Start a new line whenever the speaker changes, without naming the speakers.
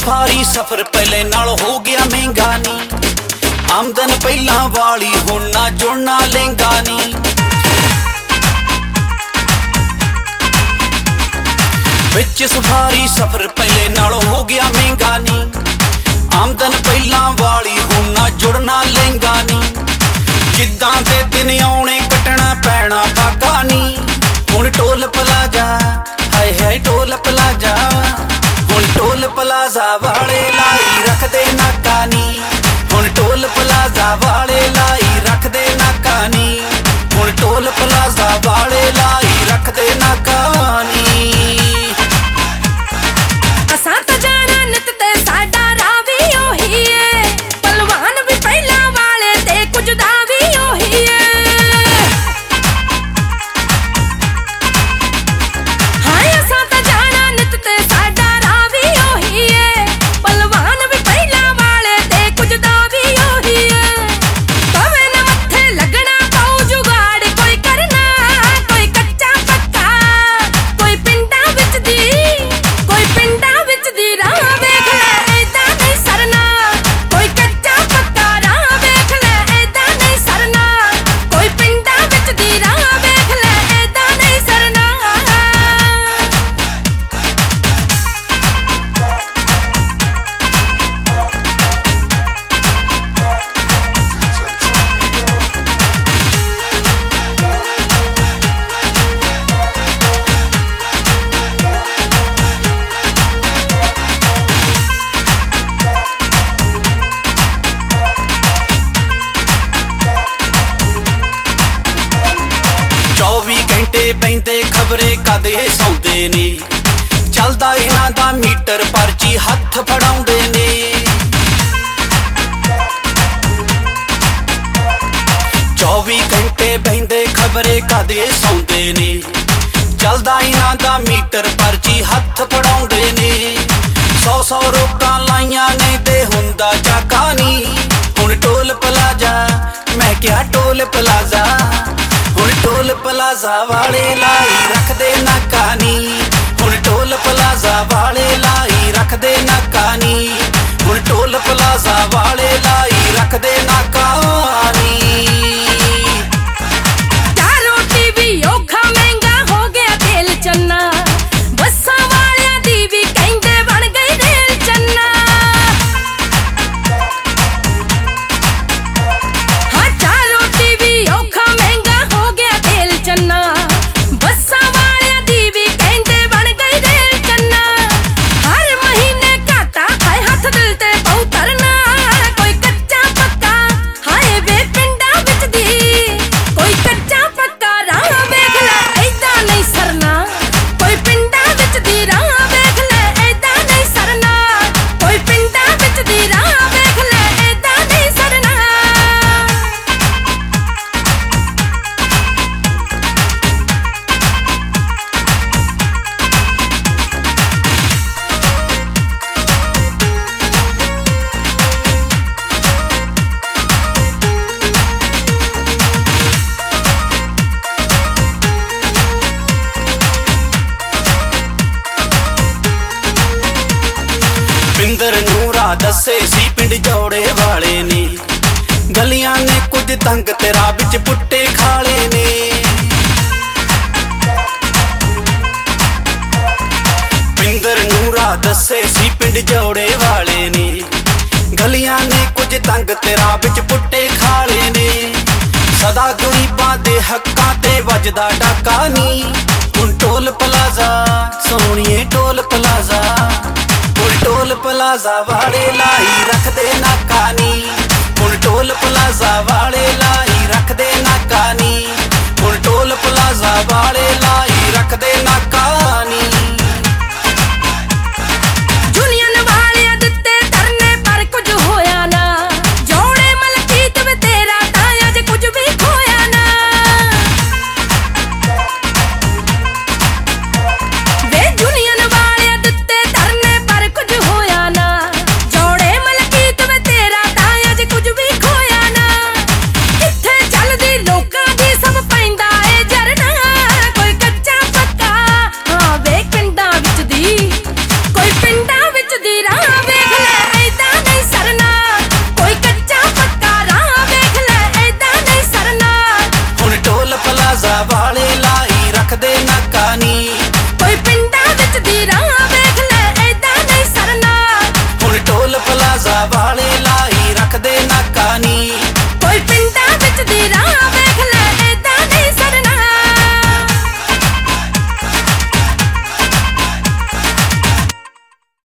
Safari सफर पहले नाल हो गया महंगा नी, आमदन पहला वाली हुण ना जुड़ना लेंगा नी। विच सफारी सफर पहले नाल हो गया महंगा नी, आमदन पहला वाली हुण ना जुड़ना लेंगा नी। जिद्दां दे दिन आउणे कटना पैना भागा नी, हुण टोल प्लाजा हाय हाय टोल प्लाजा, हुण टोल प्लाजा वाले लाई रखदे नाका नी, हुण टोल प्लाजा वाले लाई रखदे नाका नी, हुण टोल प्लाजा वाले लाई रखदे नाका नी। पैंते खबरे कदे सौंदे ने, चलदा इन्हां दा मीटर पर्ची हत्थ फड़ाउंदे ने। 24 घंटे बहिंदे खबरे कदे सौंदे ने, चलदा इन्हां दा मीटर पर्ची हत्थ फड़ाउंदे ने। 100 रोकां लाइयां ने ते हुंदा झाका नी, हुण टोल प्लाजा मैं क्या टोल प्लाजा, हुण टोल प्लाजा वाले लाई रखदे नाका नी, हुण टोल प्लाजा वाले लाई रखदे नाका नी, हुण टोल प्लाजा वाले लाई रखदे नाका नी।
रोटी भी औखा महंगा हो गया तेल चन्ना, बस्सां वालियां दी भी कहंदे बन गई रेल चन्ना। हाँ चार रोटी भी औखा महंगा हो गया तेल चन्ना, बस्सां वालियां दी भी कहंदे बन गई रेल चन्ना। हर महीने घाटा हाय हथ दिल ते पऊ तरना, कोई कच्चा पक्का हाय वे पिंडा विच दी, कोई कच्चा पक्का राह वेख ले ऐदा नहीं सरना, कोई पिंडा विच दी राह वेख ले ऐदा नहीं सरना, कोई पिंडा विच दी राह वेख ले ऐदा नहीं सरना।
पिंदर नूरा दसे सी पिंड जोड़े वाले ने, गलियां ने कुछ तंग तेरा बिच पुट्टे खाले ने। पिंदर नूरा दसे सी पिंड जोड़े वाले ने, गलियां ने कुछ तंग तेरा बिच पुट्टे खाले ने। सदा गरीबां दे हक्कां ते वजदा डाका नी, हुण टोल प्लाजा सोहणिए टोल प्लाजा, हुण टोल प्लाजा वाले लाई रखदे नाका नी, हुण टोल प्लाजा वाले लाई